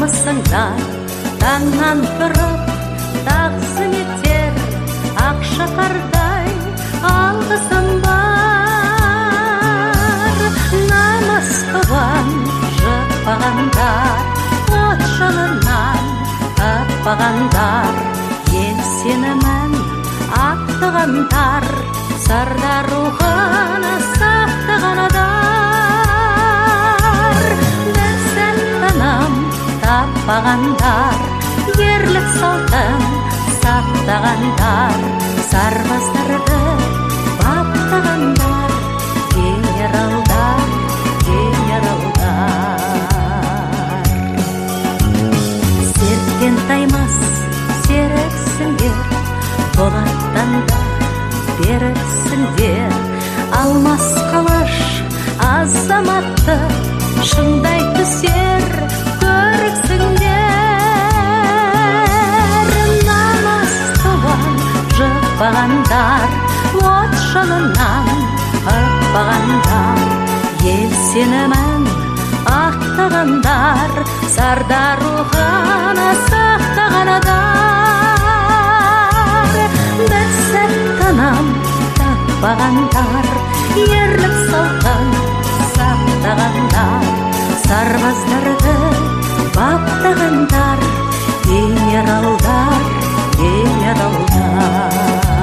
намысыңдар, таңнан тұрып тағзым етер ақ шаһардай алғысым бар. Намыс туған жықпағандар, от жалынан атпағандар, ел сенімін ақтығандар, сардар рухын сақтаған адар. Бір сәт тыным таппағандар, ерлік салтын сақтағандар, сарбаздарды баптағандар, генералдар, генералдар. Серткен таймас серіксіңдер, болаттан да беріксіңдер. Алмас қылыш азаматты шыңдай түсер көріксіңдер. Намыс туған жықпағандар, от жалынан атпағандар, ел сенімін ақтағандар, сардар рухын сақтаған адар. Бір сәт тыным таппағандар, ерлік салтын сақтағандар, сарбаздарды баптағандар, генералдар, генералдар.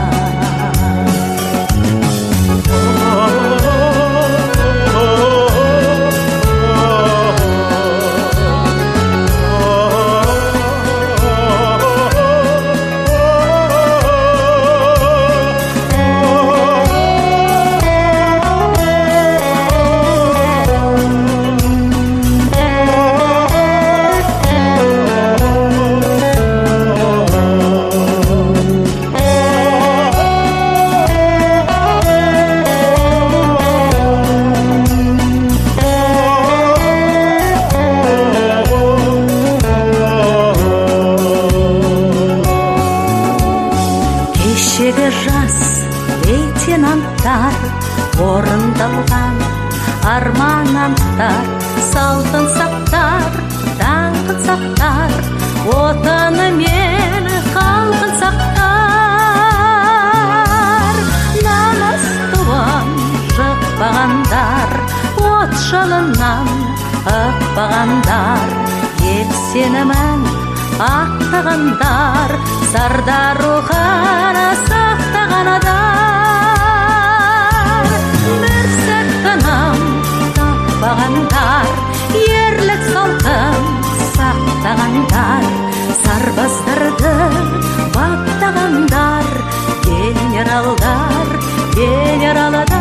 Кешегі жас лейтенанттар, орындалған арман-анттар, салтын сақтар, даңқын сақтар, отаны мен халқын сақтар. Намыс туған жықпағандар, от жалынан атпағандар, ел сенімін ақтағандар, сардар рухын сақтаған адар. Бір сәт тыным таппағандар, ерлік салтын сақтағандар, сарбаздарды баптағандар, генералдар, генералдар.